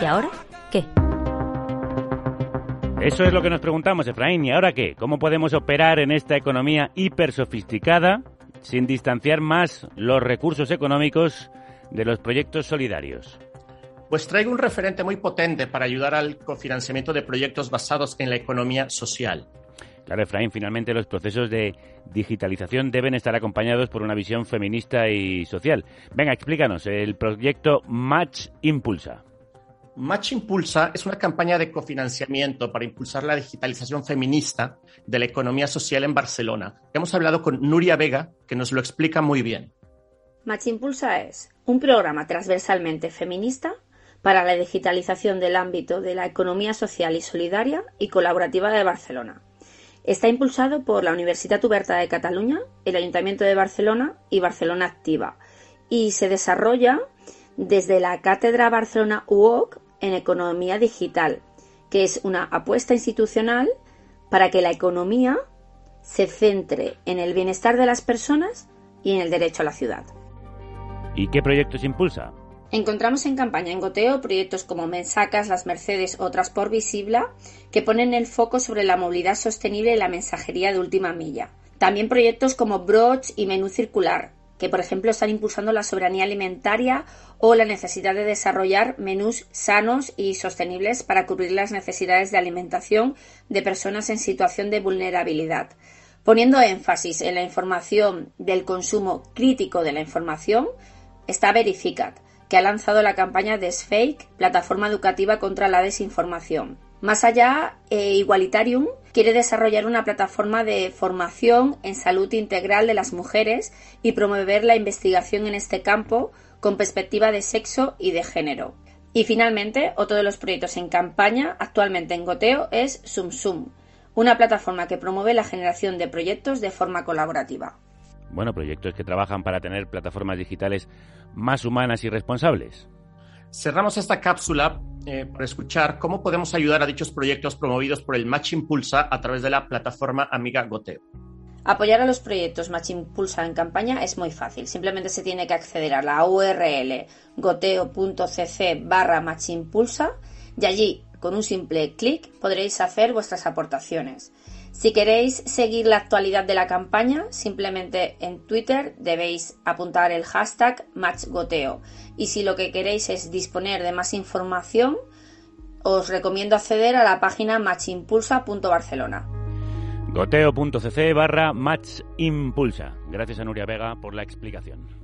¿Y ahora qué? Eso es lo que nos preguntamos, Efraín. ¿Y ahora qué? ¿Cómo podemos operar en esta economía hipersofisticada sin distanciar más los recursos económicos de los proyectos solidarios? Pues traigo un referente muy potente para ayudar al cofinanciamiento de proyectos basados en la economía social. Claro, Efraín, finalmente los procesos de digitalización deben estar acompañados por una visión feminista y social. Venga, explícanos, el proyecto Match Impulsa. Match Impulsa es una campaña de cofinanciamiento para impulsar la digitalización feminista de la economía social en Barcelona. Hemos hablado con Núria Vega, que nos lo explica muy bien. Match Impulsa es un programa transversalmente feminista para la digitalización del ámbito de la economía social y solidaria y colaborativa de Barcelona. Está impulsado por la Universitat Oberta de Cataluña, el Ayuntamiento de Barcelona y Barcelona Activa, y se desarrolla desde la Cátedra Barcelona UOC en Economía Digital, que es una apuesta institucional para que la economía se centre en el bienestar de las personas y en el derecho a la ciudad. ¿Y qué proyectos impulsa? Encontramos en campaña en Goteo proyectos como Mensacas, Las Mercedes o Transport Visible, que ponen el foco sobre la movilidad sostenible y la mensajería de última milla. También proyectos como Broch y Menú Circular, que por ejemplo están impulsando la soberanía alimentaria o la necesidad de desarrollar menús sanos y sostenibles para cubrir las necesidades de alimentación de personas en situación de vulnerabilidad, poniendo énfasis en la información del consumo crítico de la información. Está Verificat, que ha lanzado la campaña Desfake, plataforma educativa contra la desinformación. Más allá, Igualitarium quiere desarrollar una plataforma de formación en salud integral de las mujeres y promover la investigación en este campo con perspectiva de sexo y de género. Y finalmente, otro de los proyectos en campaña actualmente en Goteo es SumSum, una plataforma que promueve la generación de proyectos de forma colaborativa. Bueno, proyectos que trabajan para tener plataformas digitales más humanas y responsables. Cerramos esta cápsula para escuchar cómo podemos ayudar a dichos proyectos promovidos por el Match Impulsa a través de la plataforma amiga Goteo. Apoyar a los proyectos Match Impulsa en campaña es muy fácil. Simplemente se tiene que acceder a la URL goteo.cc/matchimpulsa y allí, con un simple clic, podréis hacer vuestras aportaciones. Si queréis seguir la actualidad de la campaña, simplemente en Twitter debéis apuntar el hashtag MatchGoteo. Y si lo que queréis es disponer de más información, os recomiendo acceder a la página matchimpulsa.barcelona. Goteo.cc/matchimpulsa. Gracias a Núria Vega por la explicación.